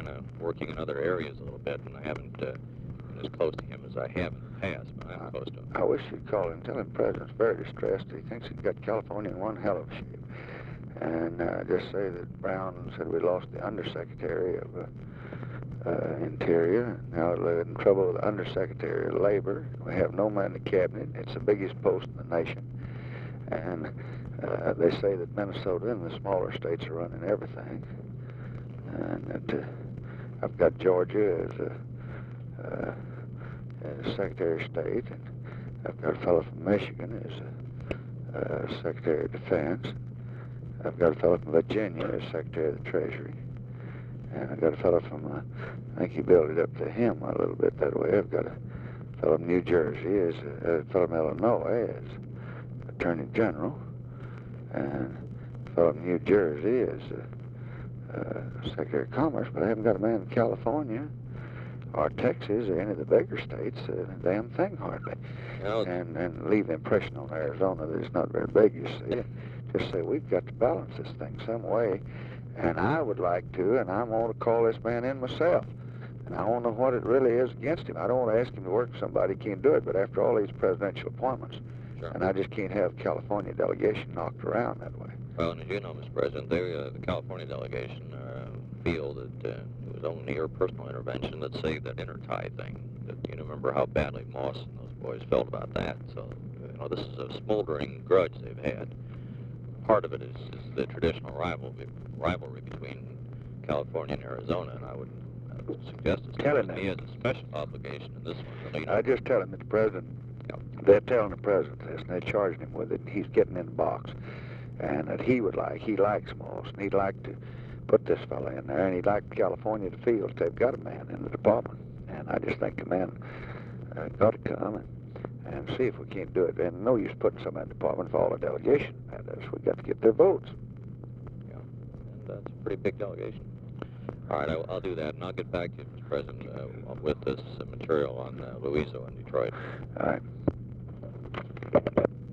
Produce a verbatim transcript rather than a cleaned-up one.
kind of working in other areas a little bit, and I haven't uh, been as close to him as I have in the past, but I'm close to him. I wish you'd call him. Tell him the President's very distressed. He thinks he's got California in one hell of a shape. And uh, just say that Brown said we lost the Undersecretary of uh, uh, Interior. Now we're in trouble with the Undersecretary of Labor. We have no man in the cabinet. It's the biggest post in the nation. And uh, they say that Minnesota and the smaller states are running everything. And that uh, I've got Georgia as a, uh, as Secretary of State. And I've got a fellow from Michigan as a, uh, Secretary of Defense. I've got a fellow from Virginia as Secretary of the Treasury. And I've got a fellow from, uh, I think he built it up to him a little bit that way. I've got a fellow from New Jersey as a, a fellow from Illinois as Attorney General. And a fellow from New Jersey as a, uh, Secretary of Commerce. But I haven't got a man in California or Texas or any of the bigger states, uh, a damn thing hardly. You know, and, and leave the impression on Arizona that it's not very big, you see. Just say, we've got to balance this thing some way. And I would like to, and I want to call this man in myself. And I want to know what it really is against him. I don't want to ask him to work for somebody who can't do it, but after all these presidential appointments, sure. And I just can't have California delegation knocked around that way. Well, and as you know, Mister President, they, uh, the California delegation uh, feel that uh, it was only your personal intervention that saved that intertie thing. That, you remember how badly Moss and those boys felt about that. So, you know, this is a smoldering grudge they've had. Part of it is, is the traditional rivalry, rivalry between California and Arizona, and I would, I would suggest it's Tell him he has a special obligation in this one. You know, I just tell him that the president, Yep. they're telling the president this, and they're charging him with it, and he's getting in the box. And that he would like, he likes Moss, and he'd like to put this fellow in there, and he'd like California to feel that they've got a man in the department. And I just think the man uh, got to come and and see if we can't do it. And no use putting somebody in the department for all the delegation. And that's, we got to get their votes. Yeah, and that's a pretty big delegation. All right, I'll, I'll do that, and I'll get back to you, Mister President, uh, with this uh, material on uh, Louisa and Detroit. All right.